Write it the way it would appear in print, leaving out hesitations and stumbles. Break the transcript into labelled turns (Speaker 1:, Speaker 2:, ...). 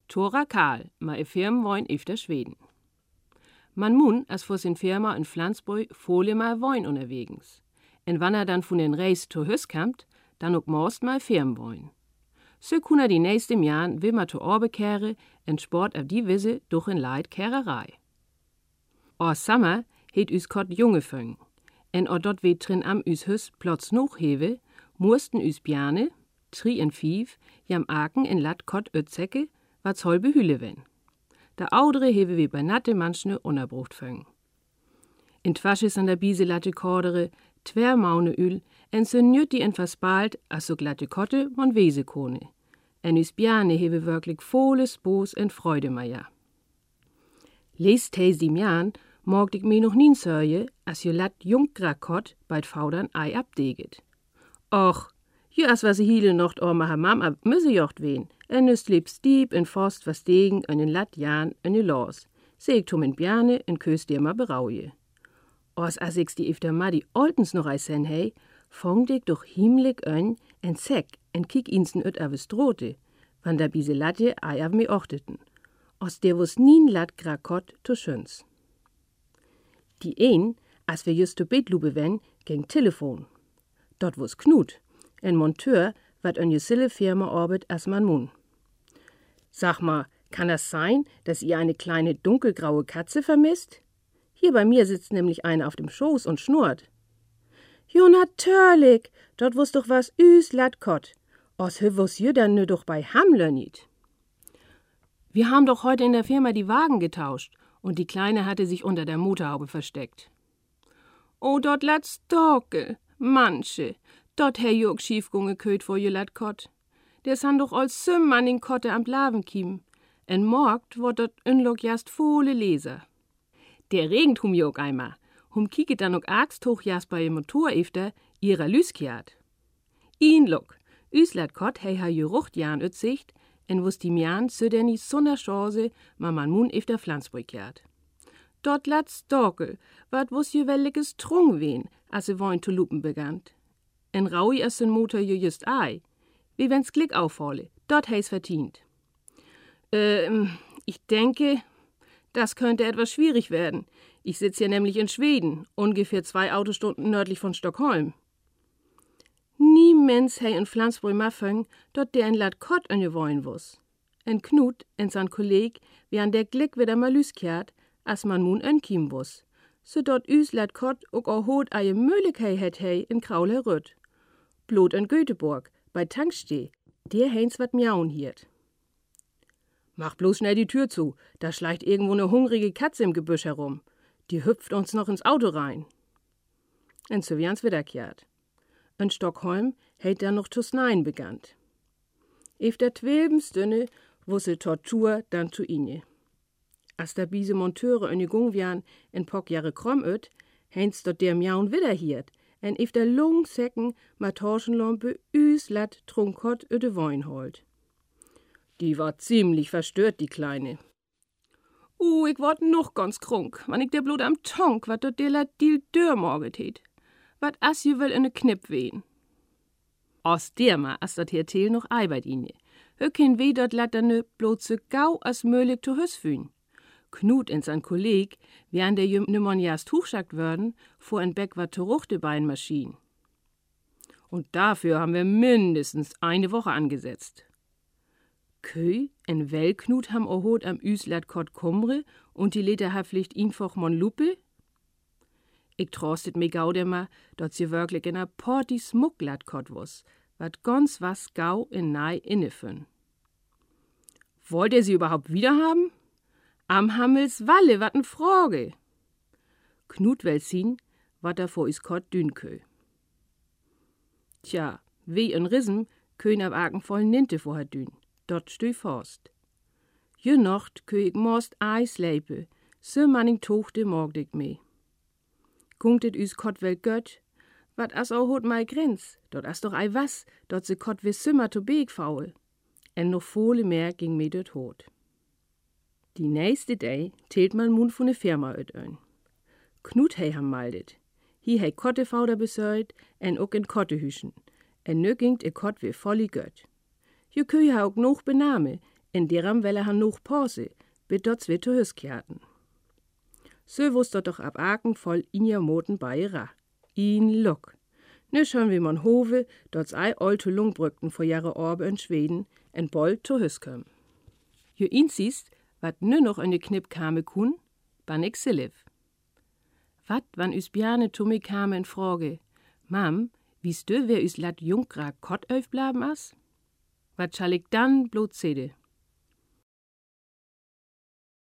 Speaker 1: Tora Karl, ma e Firmenwein efter Schweden. Man mun, als vor sin Firma in Flensburg, vole mal Wein unterwegs. En wann dann von den Reis zu Hüs kommt, dann ook most mal Firmenwein. So kun die nächsten Jahren will ma to Orbe kehre en Sport auf die Wisse durch en Leid Kehrerei. Aus Sommer het us Kott junge Föng. En dort we drin am us Hüs Plotz noch hewe, mussten us Bjane, 3 en 5, jam Aken en Lat Kott Ötzecke, wat zoll behülle wen. Der Audere hewe we bei natte manchne unerbrucht Föng. In Twaschis an der Biese latte Kordere, 2 Maune Öl, en so nüt die en verspalt, as so glatte Kotte mon Wesekone. En us Bjane hewe wirklich voles Bos en Freude maja. Lest heis die Mjan, mogt ich mir noch nien sörje, as jo lat Jungkrakott bei Faudern Ei abdeget. Och, jo as was hiele nocht orma Mam ab müsse jocht wen, en nüst liebst dieb en Forst was degen, en in lat Jan, en in los. Segt in Bjane, en köst dir ma berauje. Os as ich die ifter ma die Oltens noch ei sen hei, fongt ich doch himmlig en Zeck, en kik insen öt aves drote, wann da bise Latje Ei av mi ochteten. Os der wus nien lat Krakott to schöns. Die een, as wir just to Betlube wen, ging Telefon. Dort wus Knut, en Monteur, wat an jesille Firma orbit as man mun. Sag mal, kann das sein, dass ihr eine kleine dunkelgraue Katze vermisst? Hier bei mir sitzt nämlich eine auf dem Schoß und schnurrt. Jo, natürlich, dort wus doch was üs lat Kott. Os hö wus jü dann nö doch bei Hamler nit. Wir haben doch heute in der Firma die Wagen getauscht und die Kleine hatte sich unter der Motorhaube versteckt. Oh, dort lat's Dorke, manche, dort Herr Jörg schiefgunge köt vor je lat Kott. Der san doch als Süm an den Kotte am Blaven kiem. En morgt wort dort unlog jast volle Leser. Der regent hum Jörg einmal, hum kieket dann ook argst hoch jast bei Motor efter ihrer Lüskiat. Ihn lok, üs lat Kott hei ha Gerucht jan Sicht, en wus die Mjan so denn nie so ne Chance, ma man mun efter Flensburg jart. Dort lat's Dorkel, wat wus je welliges Trung wen, as se woin zu lupen begant. En raui as sen Motor je just ei. Wie wenn's Glück auffalle, dort hei's verdient. Ich denke, das könnte etwas schwierig werden. Ich sitze hier nämlich in Schweden, ungefähr 2 Autostunden nördlich von Stockholm. Niemens hei in Flensburg maffeng, dort der en lat Kott an je wollen wus. En Knut, en san Kolleg, wie an der Glück wieder mal lüskjart, as man mun en kiem wus. So dort üs lat Kott ook au hot a je Möglichkeit het hei in Kraul herrüt. Blot in Göteborg, bei Tanksteh, der heins wat miauen hiert. Mach bloß schnell die Tür zu, da schleicht irgendwo ne hungrige Katze im Gebüsch herum. Die hüpft uns noch ins Auto rein. En so wie ans wiederkehrt. In Stockholm hätt er noch zu sneien begannt. Ef der 12. Stunde wusse Tortur dann zu inje. As da biese Monteure in Gung wian in pock Jahre krumm öt, heins dort der miauen wieder hiert, en ef der Lungsäcken ma Torschenlampe üs lat Trunkott öde Wein holt. Die war ziemlich verstört, die Kleine. Ich ward noch ganz krunk, wann ich der Blut am Tonk, wat dort der lat Dil Dörr morget het. Wat as je will in ne Knipp wehen. Aus der ma as dort hier Teel noch Ei bei inje. Höcken weh dort lat ne bloß so gau as möglich zu Hüs fühn. Knut en sein Kolleg, wie an der Jümmern jast hochschackt würden, fuhr en Beck wat Ruchte bei en Maschinen. Und dafür haben wir mindestens eine Woche angesetzt. Köi en Wellknut ham ohot am Üslat Kott Kumre und die Leder haflicht einfach mon Lupe? Ich trostet me gaudemer, dort sie wirklich in a Porti Smucklat Kott wus, wat ganz was gau in nei innefün. Wollt ihr sie überhaupt wiederhaben? Am Hammels Walle, wat n Frage. Knut Welsin, wat er vor is Kott Dünkö. Tja, wie in Rissen, kön ab Aken voll Ninte vorher dün. Dort stü Forst. Je Nacht kö ich most Eis leipe, so manning Tochte morgt ich me. Kungt et üs Kott wel gött, wat as au hot mei Grenz, dort as doch ei was, dort se Kott wie Simmer to Beek faul. En noch volle mehr ging me dort hot. Die nächste Day tält man mun von ne Firma öt ein. Knut hei ham maldet. Hi hei Kottefauder besäut, en ook in Kottehüschen. En nö gingt e Kott wie volli gött. Je kö ha ook noch bename, In deram welle han noch Pause, bit dort zwei zu Hüs kehrten. So wusst dort doch ab Aken voll in ihr Moten bei ra. In Lock. Nu schon wie man hove, dort ei alte Lungbrückten vor Jahre Orbe in Schweden, en bald zu Hüs köm. Jo insiest, wat nu noch in de Knipp kame kun, ban ich Silif. Wat, wann üs Bjarne zu mir kame en Frage, Mam, wies du, wer üs lat Jungra Kott aufbleiben as? Wat schall ich dann blot sede?